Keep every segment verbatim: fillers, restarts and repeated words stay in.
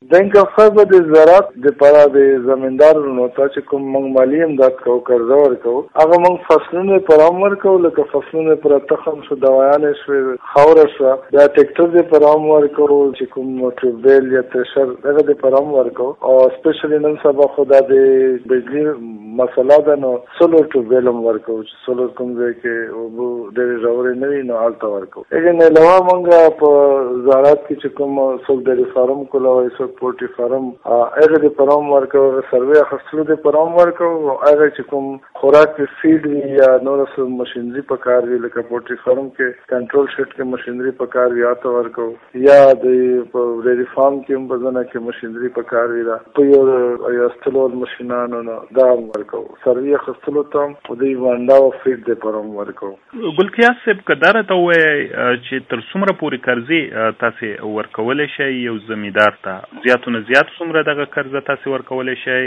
دنګ خبر د زراعت د پاره د زمیندارو نو چې کوم موږ مالی امداد کوو قرض ورکو هغه موږ فصلونه پر امر کوو لکه فصلونه پر تخم شو دوایان شو خاور شو دا ټریکټر د پر امر کوو چې کوم ټریبل یا تشر هغه د پر امر کوو او سپیشلی نن سبا خدا د بجلی مسله ده نو سولر ټریبل امر کوو سولر کوم ځای کې او د ډېر نه نو الته ورکو اګه نه لوا مونږه په زراعت کې چې کوم څوک د فارم کولای څوک پورټي فارم هغه د پرام ورکو سروې خپل د پرام ورکو هغه چې کوم خوراک فیډ یا نور څه ماشينري په کار وی لکه پورټي فارم کې کنټرول شیټ کې ماشينري په کار وی آته ورکو یا د ډېری فارم کې هم بزنه کې ماشينري په کار وی را په یو یا ستلول ماشينانو نو دا ورکو سروې خپل ته په دې باندې او فیډ د پرام ورکو ګلکیا صاحب کدار ته وای چې تر څومره پورې قرضې تاسو ورکول شي یو زمیندار ته زیاتونه زیات څومره دغه قرض تاسو ورکول شي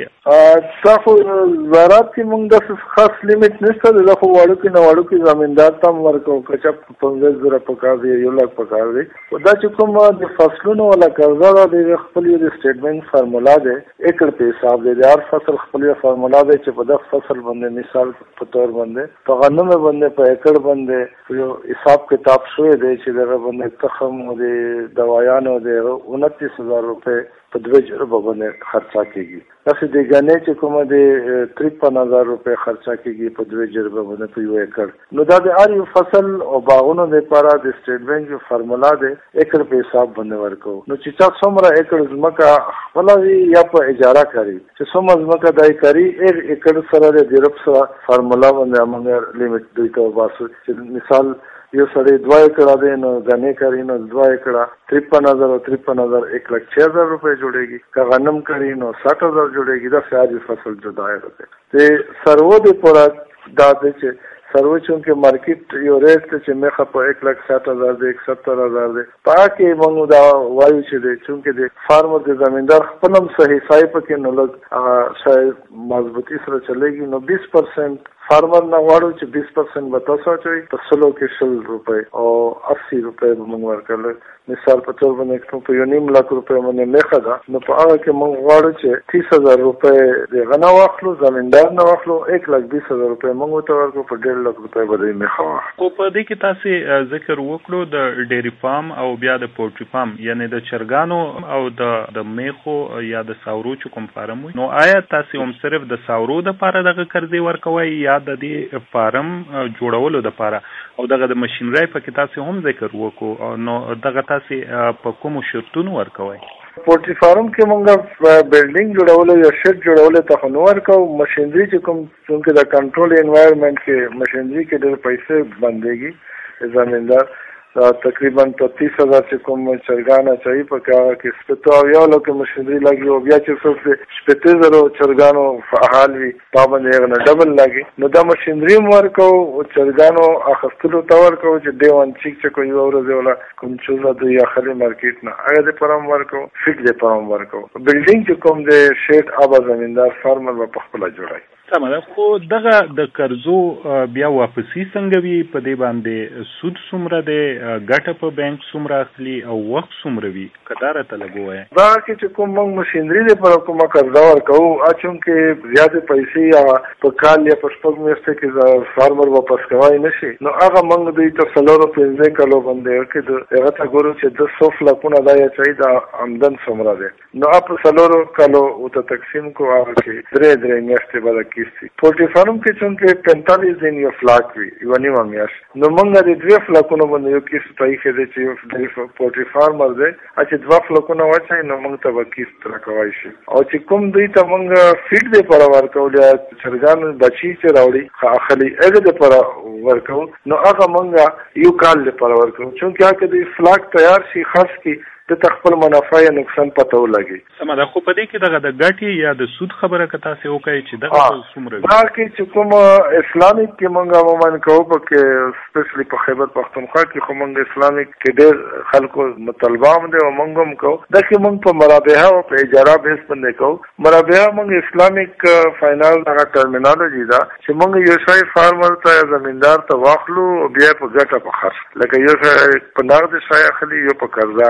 تاسو زراعت کې موږ د خاص لیمټ نشته د خو واړو کې نه واړو کې زمیندار ته ورکو کچا پنځه زره پکار دی یو لک پکار دی دا چې کوم د فصلونو ولا قرض را د خپل د سټیټمنټ فارمولا ده ایکړ په حساب دی هر فصل خپل فارمولا ده چې په دغه فصل باندې مثال په تور باندې په غنم باندې په ایکړ باندې یو حساب کتاب شوی دی چې دغه باندې تخم او د دوايانو د انتیس هزار روپے په دوه جربه باندې خرچا کیږي تاسو د غنې چې کومه د تریپن هزار روپے خرچا کیږي په دوه جربه باندې په یو ایکړ نو دا د هر یو فصل او باغونو لپاره د سټیټ بانک یو فارمولا ده ایکړ په حساب باندې ورکو نو چې تاسو څومره ایکړ زمکه خپلوي یا په اجاره کوي چې څومره زمکه دای کوي ایک ایکړ سره د ډیرپ سره فارمولا باندې موږ لیمټ دوی ته واسو چې مثال یو سړی دوه ایکړه دی نو غنې کوي نو دوه ایکړه تریپن هزار او تریپن هزار ایک لک چھ ہزار روپے جوړेगी که غنم کوي نو ساٹھ ہزار جوړेगी دا ساری فصل جدا ہے ته سرو د پورا دا چې سرو چونکه مارکیټ یو ریټ چې مخه په ایک لک ساٹھ ہزار دی ایک ستر ہزار دی پاکه موږ دا وایو چې دی چونکه د فارمر د زمیندار خپلم صحیح صاحب کې نو لګ شاید مضبوطی سره چلےږي نو بیس پرسنٹ فارمر نه واړو چې بیس پرسنٹ به تاسو چوي په سلو کې شل روپے او اسی روپے موږ ورکړل مثال په تور باندې په یو نیم لک روپے باندې مخه دا نو په هغه کې موږ واړو چې تیس هزار روپے د غنا واخلو زمیندار نه واخلو ایک لک بیس هزار روپے موږ ته ورکو په ډېر لک روپے باندې مخه او په دې کې تاسو ذکر وکړو د ډېری فارم او بیا د پورټری فارم یعنی د چرګانو او د د میخو یا د ساورو کوم فارم نو آیا تاسو هم صرف د ساورو د لپاره دغه قرضې ورکوي یا د دې فارم جوړولو د لپاره او دغه د ماشينري په کې تاسو هم ذکر وکړو نو دغه تاسو په کوم شرطونو ورکوي پورټری فارم کې موږ بلډینګ جوړولو یا شیډ جوړولو ته نو ورکو ماشينري چې کوم څنګه د کنټرول انوایرنمنت کې ماشينري کې ډېر پیسې باندېږي زمیندار تقریبا تیس هزار چې کوم چرګانه چي په کاغه کې سپتو یو لکه مشندري لګي او بیا چې څوک سپته زرو چرګانو فعال وي پابند یې نه ډبل لګي نو دا مشندري ورکو او چرګانو اخستلو تور کو چې دیوان چیک چې کوي ورځ ولا کوم چوزه د یاخلي مارکیټ نه هغه د پرم ورکو فټ د پرم ورکو بلډینګ چې کوم د شیټ ابا زمیندار فارمر په خپل جوړای سمه ده خو دغه د قرضو بیا واپسی څنګه وي په دې باندې سود څومره دی ګټه په بانک څومره اخلي او وخت څومره وي کداره ته لګوي دا چې کوم موږ ماشينري د پر کومه قرض ورکو اچون کې زیاده پیسې یا په کال یا په شپږ میاشتې کې فارمر واپس کوي نشي نو هغه موږ دوی ته سلورو پنځه کالو باندې کې هغه ته ګورو چې د صف لکونه دا یا چې دا آمدن څومره دی نو اپ سلورو کالو او ته تقسیم کو هغه کې درې درې میاشتې بعد پورټری فارم کې څنګه پینتالیس دن یو فلاک وي یو نیمه میاشت نو موږ د دوه فلاکونو باندې یو کیس تایخ دي چې د پورټری فارمر دی چې دوه فلاکونه واچي نو موږ ته وکیس تر کوي شي او چې کوم دوی ته موږ فیډ دی پر ورکول یا چرګان بچی چې راوړي اخلي هغه د پر ورکول نو هغه موږ یو کال پر ورکول چې هغه د فلاک تیار شي خاص کی د تخپل منافع یا نقصان پته ولګي سمه ده خو په دې کې دغه د ګټي یا د سود خبره کته سه وکړي چې دغه څومره دا کې چې کوم اسلامیک کې مونږه عموما کوو په کې سپیشلی په خیبر پختونخوا کې خو مونږ اسلامیک کې ډېر خلکو مطالبه هم دي او مونږ هم کوو دا کې مونږ په مرابحه او په اجاره بیس باندې کوو مرابحه مونږ اسلامیک فائنل دغه ټرمینالوجي دا چې مونږ یو شای فارمر ته زمیندار ته واخلو او بیا په ګټه په خرڅ لکه یو شای په نغد شای اخلي یو په قرض اخلي نو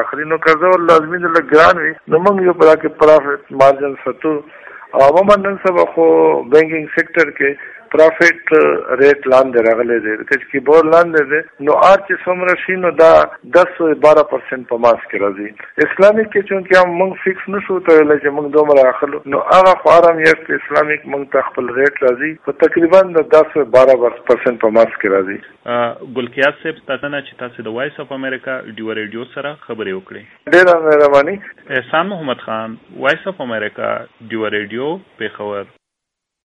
قرضه ور لازمي د لګران وي نو موږ یو په کې پرافټ مارجن ستو عموما نن سبا خو بینکینګ سیکټر کې پرافټ ریټ لاندې راغلی دی چې کی بور لاندې دی نو آر چې څومره شي نو دا دس بارہ پرسنټ په ماس کې راځي اسلامي کې چونکې هم موږ فکس نشو ته ویلی چې موږ دومره اخلو نو هغه خو ارام یست اسلامیک موږ ته خپل ریټ راځي په تقریبا د دس بارہ پرسنټ په ماس کې راځي. ګلکیات صاحب تاسو نه چې تاسو د وایس اف امریکا ډیو ریډیو سره خبرې وکړې. ډېره مهرباني. احسان محمد خان، وایس اف امریکا ډیو ریډیو پیښور.